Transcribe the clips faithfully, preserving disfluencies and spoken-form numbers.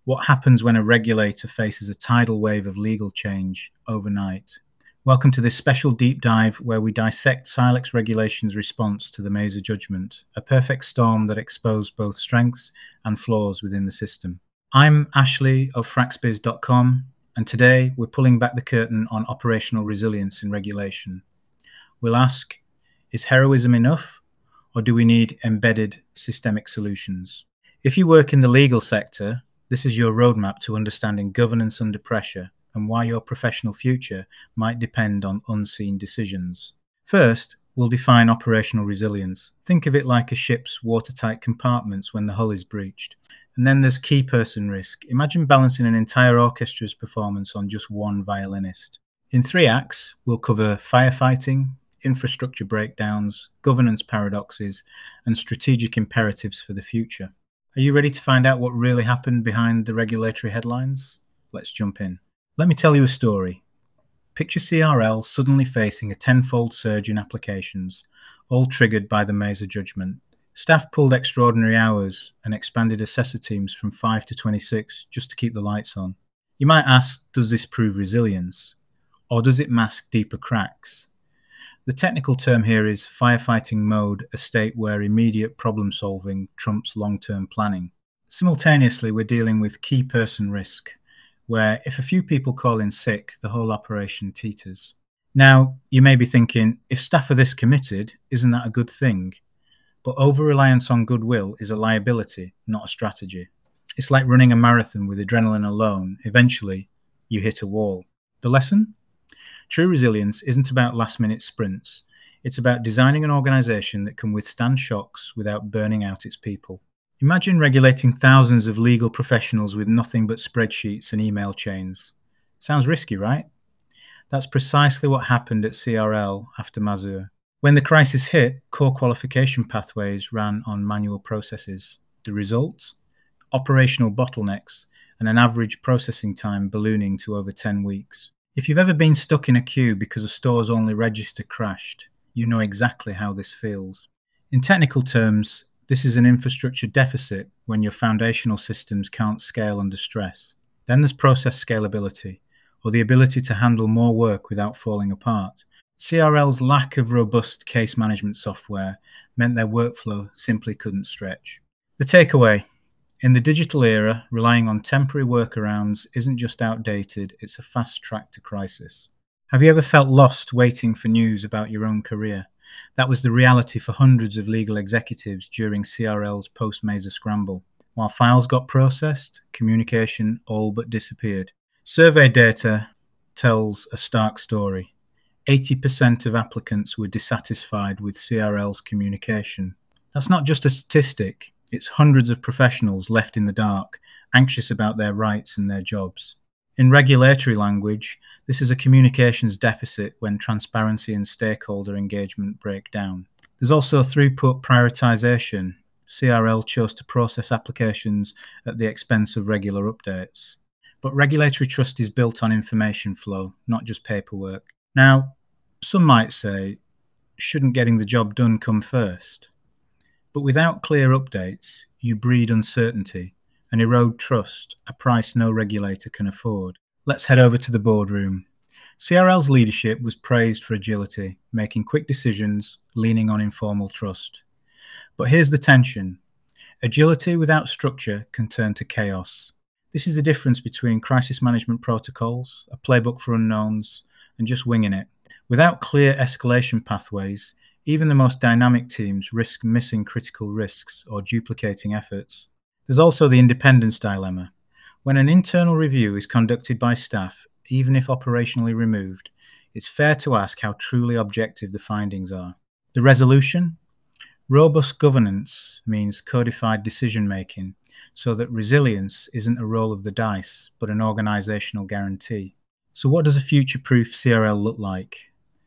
What happens when a regulator faces a tidal wave of legal change overnight? Welcome to this special deep dive where we dissect Silex Regulation's response to the Maser judgment, a perfect storm that exposed both strengths and flaws within the system. I'm Ashley of Fraxbiz dot com, and today we're pulling back the curtain on operational resilience in regulation. We'll ask, is heroism enough, or do we need embedded systemic solutions? If you work in the legal sector, this is your roadmap to understanding governance under pressure and why your professional future might depend on unseen decisions. First, we'll define operational resilience. Think of it like a ship's watertight compartments when the hull is breached. And then there's key person risk. Imagine balancing an entire orchestra's performance on just one violinist. In three acts, we'll cover firefighting, infrastructure breakdowns, governance paradoxes, and strategic imperatives for the future. Are you ready to find out what really happened behind the regulatory headlines? Let's jump in. Let me tell you a story. Picture C R L suddenly facing a tenfold surge in applications, all triggered by the Maser judgment. Staff pulled extraordinary hours and expanded assessor teams from five to twenty-six just to keep the lights on. You might ask, does this prove resilience? Or does it mask deeper cracks? The technical term here is firefighting mode, a state where immediate problem solving trumps long-term planning. Simultaneously, we're dealing with key person risk, where if a few people call in sick, the whole operation teeters. Now, you may be thinking, if staff are this committed, isn't that a good thing? But over-reliance on goodwill is a liability, not a strategy. It's like running a marathon with adrenaline alone. Eventually, you hit a wall. The lesson? True resilience isn't about last-minute sprints. It's about designing an organization that can withstand shocks without burning out its people. Imagine regulating thousands of legal professionals with nothing but spreadsheets and email chains. Sounds risky, right? That's precisely what happened at C R L after Maser. When the crisis hit, core qualification pathways ran on manual processes. The result? Operational bottlenecks and an average processing time ballooning to over ten weeks. If you've ever been stuck in a queue because a store's only register crashed, you know exactly how this feels. In technical terms, this is an infrastructure deficit when your foundational systems can't scale under stress. Then there's process scalability, or the ability to handle more work without falling apart. C R L's lack of robust case management software meant their workflow simply couldn't stretch. The takeaway: in the digital era, relying on temporary workarounds isn't just outdated, it's a fast track to crisis. Have you ever felt lost waiting for news about your own career? That was the reality for hundreds of legal executives during C R L's post-Maser scramble. While files got processed, communication all but disappeared. Survey data tells a stark story. eighty percent of applicants were dissatisfied with C R L's communication. That's not just a statistic. It's hundreds of professionals left in the dark, anxious about their rights and their jobs. In regulatory language, this is a communications deficit when transparency and stakeholder engagement break down. There's also throughput prioritization. C R L chose to process applications at the expense of regular updates. But regulatory trust is built on information flow, not just paperwork. Now, some might say, shouldn't getting the job done come first? But without clear updates, you breed uncertainty and erode trust, a price no regulator can afford. Let's head over to the boardroom. C R L's leadership was praised for agility, making quick decisions, leaning on informal trust. But here's the tension. Agility without structure can turn to chaos. This is the difference between crisis management protocols, a playbook for unknowns, and just winging it. Without clear escalation pathways, even the most dynamic teams risk missing critical risks or duplicating efforts. There's also the independence dilemma. When an internal review is conducted by staff, even if operationally removed, it's fair to ask how truly objective the findings are. The resolution? Robust governance means codified decision-making, so that resilience isn't a roll of the dice, but an organizational guarantee. So what does a future-proof C R L look like?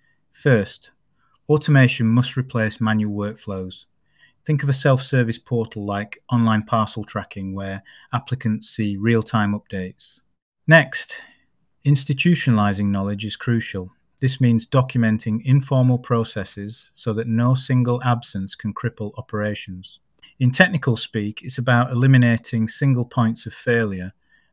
First, automation must replace manual workflows. Think of a self-service portal like online parcel tracking where applicants see real-time updates. Next, institutionalizing knowledge is crucial. This means documenting informal processes so that no single absence can cripple operations. In technical speak, it's about eliminating single points of failure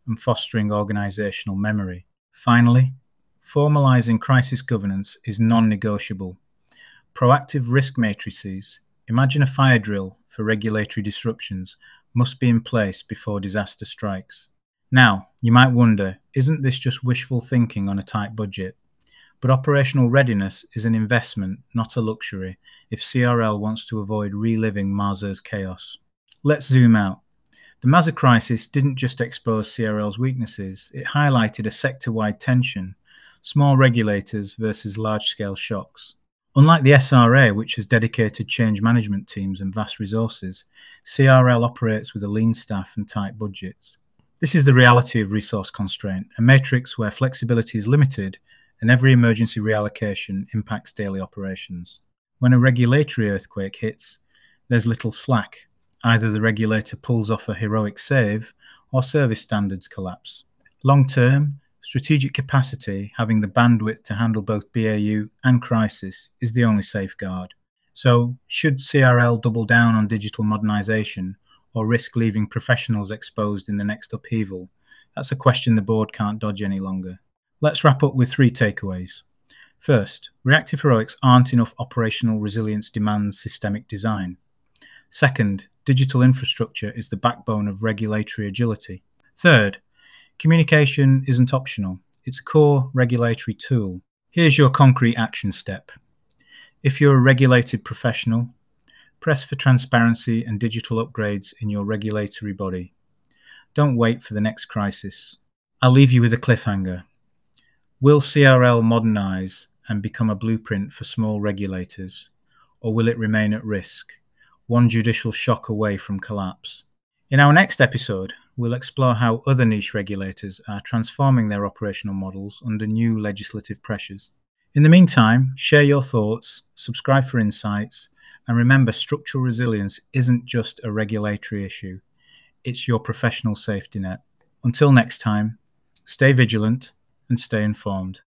and fostering organisational memory. Finally, formalising crisis governance is non-negotiable. Proactive risk matrices, imagine a fire drill for regulatory disruptions, must be in place before disaster strikes. Now, you might wonder, isn't this just wishful thinking on a tight budget? But operational readiness is an investment, not a luxury, if C R L wants to avoid reliving Mazars' chaos. Let's zoom out. The Mazars crisis didn't just expose C R L's weaknesses, it highlighted a sector-wide tension, small regulators versus large-scale shocks. Unlike the S R A, which has dedicated change management teams and vast resources, C R L operates with a lean staff and tight budgets. This is the reality of resource constraint, a matrix where flexibility is limited and every emergency reallocation impacts daily operations. When a regulatory earthquake hits, there's little slack. Either the regulator pulls off a heroic save or service standards collapse. Long-term, strategic capacity, having the bandwidth to handle both B A U and crisis, is the only safeguard. So, should C R L double down on digital modernisation or risk leaving professionals exposed in the next upheaval? That's a question the board can't dodge any longer. Let's wrap up with three takeaways. First, reactive heroics aren't enough. Operational resilience demands systemic design. Second, digital infrastructure is the backbone of regulatory agility. Third, communication isn't optional. It's a core regulatory tool. Here's your concrete action step. If you're a regulated professional, press for transparency and digital upgrades in your regulatory body. Don't wait for the next crisis. I'll leave you with a cliffhanger. Will C R L modernise and become a blueprint for small regulators, or will it remain at risk, one judicial shock away from collapse? In our next episode, we'll explore how other niche regulators are transforming their operational models under new legislative pressures. In the meantime, share your thoughts, subscribe for insights, and remember, structural resilience isn't just a regulatory issue, it's your professional safety net. Until next time, stay vigilant and stay informed.